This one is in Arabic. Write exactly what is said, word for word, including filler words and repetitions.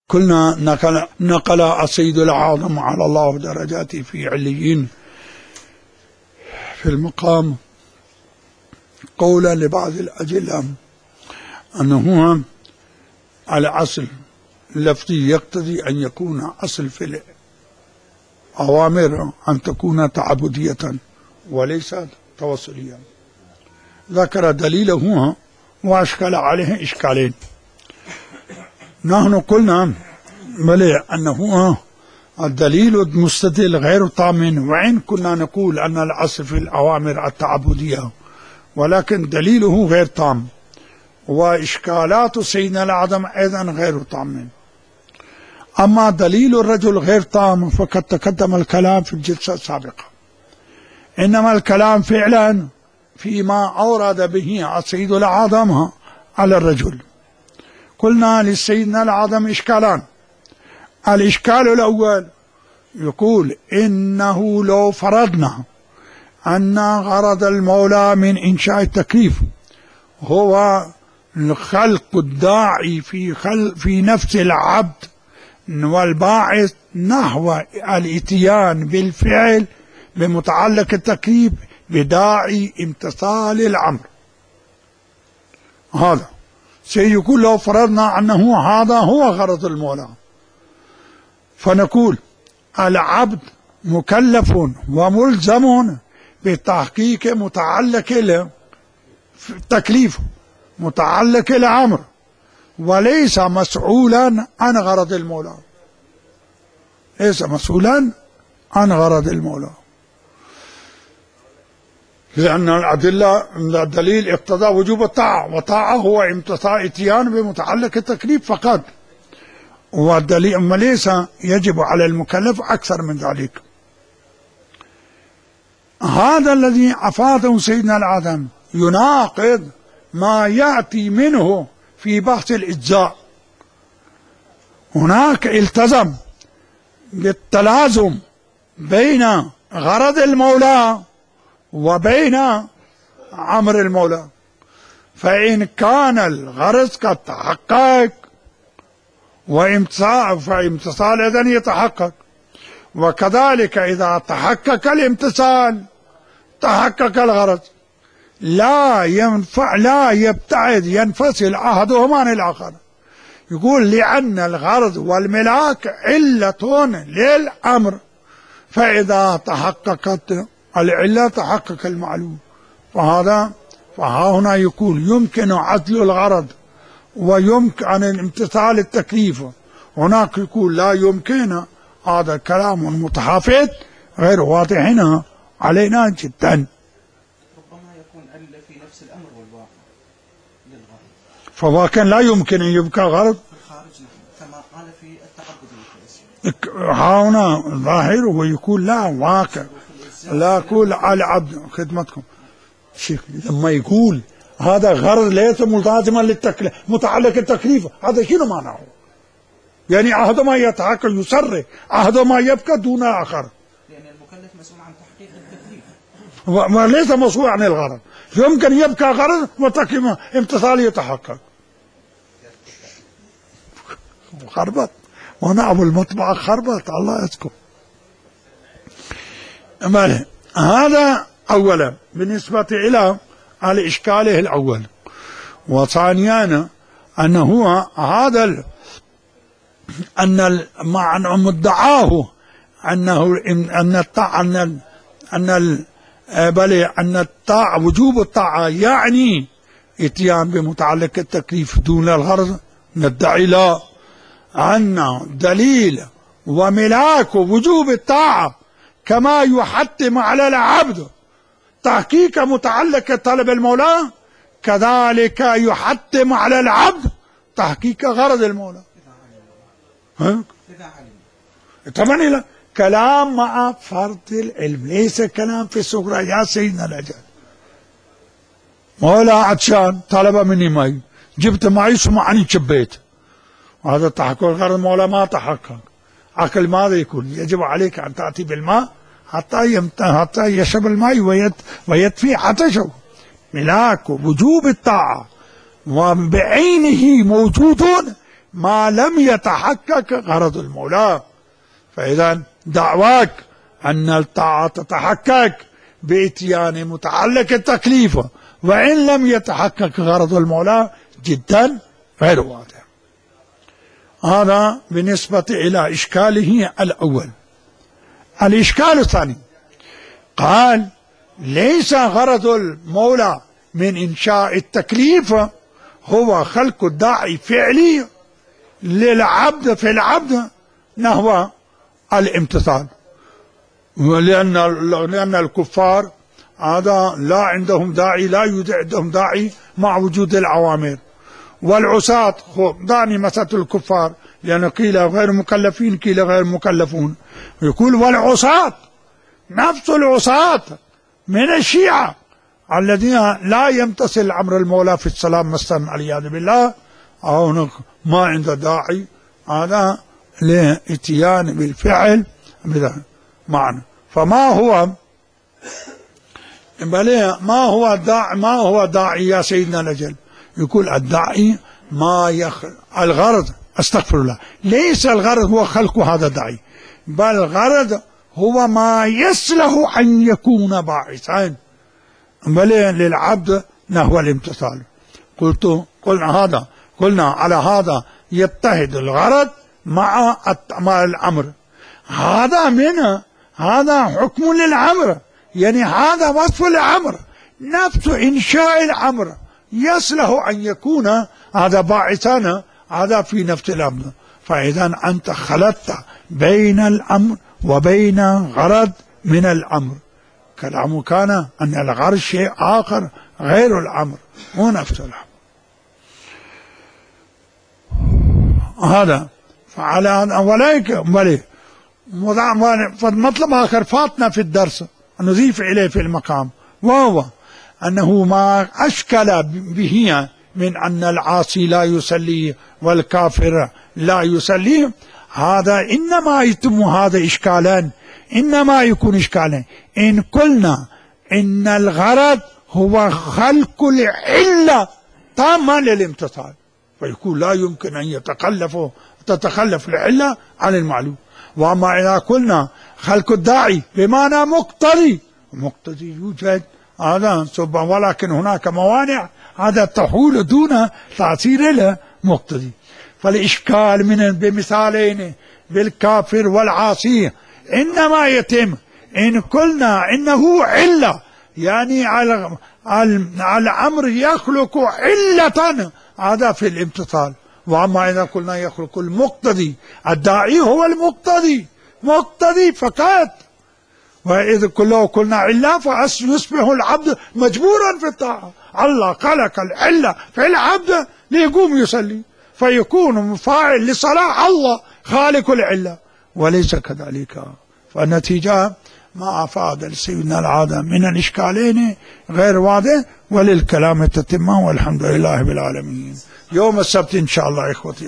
كلنا نقل, نقل السيد الأعظم على الله درجاته في عليين في المقام قولا لبعض الأجلة أنه على أصل لفظي يقتضي أن يكون أصل في الأوامر أن تكون تعبدية وليس توسلية. ذكر دليله وأشكل عليه إشكالين. نحن قلنا بلى أنه الدليل المستدل غير طامن، وإن كنا نقول أن الأصل في الأوامر التعبدية ولكن دليله غير طام، وإشكالات سيدنا الأعظم أيضا غير طامن. أما دليل الرجل غير طام فقد تقدم الكلام في الجلسة السابقة، إنما الكلام فعلا فيما أورد به السيد الأعظم على الرجل. قلنا لسيدنا الأعظم إشكالان. الإشكال الأول يقول إنه لو فرضنا أن غرض المولى من إنشاء التكليف هو الخلق الداعي في خلق في نفس العبد والباعث نحو الاتيان بالفعل بمتعلق التكليف بداعي امتثال الأمر، هذا سيقول لو فرضنا أنه هذا هو غرض المولى، فنقول العبد مكلف وملزم بتحقيق متعلق التكليف متعلق الأمر، وليس مسؤولا عن غرض المولى، ليس مسؤولا عن غرض المولى، لأن الأدلة الدليل اقتضى وجوب الطاعة، والطاعة هو امتثال اتيان بمتعلق التكليف فقط، والدليل وليس يجب على المكلف أكثر من ذلك. هذا الذي أفاده سيدنا الأعظم يناقض ما يأتي منه في بحث الإجزاء. هناك التزم بالتلازم بين غرض المولى وبين أمر المولى، فإن كان الغرض قد تحقق وامتثال فامتثال إذن يتحقق، وكذلك إذا تحقق الامتثال تحقق الغرض، لا ينفع لا يبتعد ينفصل أحدهما عن الآخر. يقول لأن الغرض والملاك علة للأمر، فإذا تحققت العلة تحقق المعلوم، فهذا فها هنا يقول يمكن عزل الغرض ويمكن امتثال التكليف، هناك يقول لا يمكن. هذا كلام متحافظ غير واضح هنا علينا جدا. ربما يكون علة في نفس الأمر والواقع للغرض، فواقع لا يمكن أن يبقى غرض في الخارج كما قال في التعبد. ها هنا ظاهر ويقول لا واقع، لا يقول على عبد خدمتكم شيخ لما يقول هذا غرض ليس ملازما للتكليف متعلق التكليف، هذا شنو معناه؟ يعني أحدهما يتحقق يسر أحدهما يبقى دون آخر، لأن المكلف مسؤول عن تحقيق التكليف وليس مسؤول عن الغرض. يمكن يبقى غرض وتكليف امتثال يتحقق. خربط هنا أبو المطبع خربط الله يسكت. هذا أولا بالنسبة إلى على إشكاله الأول. وثانيا أنه هو هذا أن مع مدعاه أنه أن الطاعة أن أن بل أن الطاعة وجوب الطاعة يعني اتيان بمتعلق التكليف دون الغرض، ندعي لا، أن دليل وملاك وجوب الطاعة كما يحتم على العبد تحقيق متعلق طلب المولى كذلك يحتم على العبد تحقيق غرض المولى. ها؟ طبعا كلام مع فرض العلم، ليس كلام في الصغرى. يا سيدنا الأجل مولا عطشان طلب مني ماء، جبت ماء سمعني شبيت، هذا تحقق غرض المولى ما تحقق. عقل ماذا يكون؟ يجب عليك أن تأتي بالماء حتى يمت... حتى يشرب الماء ويت... ويطفي عطشه. ملاك وجوب الطاعة وبعينه موجود ما لم يتحقق غرض المولى. فإذا دعواك أن الطاعة تتحقق بإتيان متعلق التكليف وإن لم يتحقق غرض المولى جدا غير واضح. هذا بالنسبة إلى إشكاله الأول. الإشكال الثاني قال ليس غرض المولى من إنشاء التكليف هو خلق الداعي فعلي للعبد في العبد نحو الامتثال، ولأن لأن الكفار هذا لا عندهم داعي، لا يوجد عندهم داعي مع وجود الأوامر. والعصاة دعني مسألة الكفار لأن قيل غير مكلفين قيل غير مكلفون، يقول والعصاة نفس العصاة من الشيعة الذين لا يمتثل أمر المولى في السلام مثلا والعياذ بالله أو ما عنده داعي هذا لاتيان بالفعل معنى. فما هو ما هو الداعي ما هو داعي يا سيدنا الأجل؟ يقول الداعي ما يخ... الغرض استغفر الله ليس الغرض هو خلق هذا الداعي، بل الغرض هو ما يصلح أن يكون باعثا بل للعبد نحو الامتثال. قلت قلنا هذا قلنا على هذا يتحد الغرض مع مع الأمر. هذا منه هذا حكم للأمر، يعني هذا وصف الأمر نفس إنشاء الأمر يصلح أن يكون هذا باعثا هذا في نفس الأمر. فإذا أنت خلطت بين الأمر وبين غرض من الأمر. كلامه كان أن الغرض شيء آخر غير الأمر ونفس الأمر. هذا فعلى أولئك بلي فالمطلب آخر فاتنا في الدرس نضيف إليه في المقام، وهو أنه ما أشكل به من أن العاصي لا يصلي والكافر لا يصلي، هذا إنما يتم هذا إشكالان إنما يكون إشكالان إن قلنا إن الغرض هو خلق العلة تامة للامتثال، فيكون لا يمكن أن يتخلف تتخلف العلة عن المعلوم. وأما إذا قلنا خلق الداعي بمعنى مقتضي، مقتضي يوجد هذا ولكن هناك موانع هذا تحول دون تأثير المقتضي. فالإشكال من بمثالين بالكافر والعاصي إنما يتم إن قلنا إنه علة، يعني على الأمر يخلق علة هذا في الامتثال. وأما إذا قلنا يخلق المقتضي، الداعي هو المقتضي مقتضي فقط. وإذا كله قلنا علة فيصبح العبد مجبورا في الطاعة. الله خلق العلة في العبد ليقوم يصلي فيكون فاعل لصلاح الله خالق العلة، وليس كذلك. فالنتيجة ما أفاد سيدنا العادة من الإشكالين غير واضح، وللكلام تتمه والحمد لله بالعالمين. يوم السبت إن شاء الله إخوتي.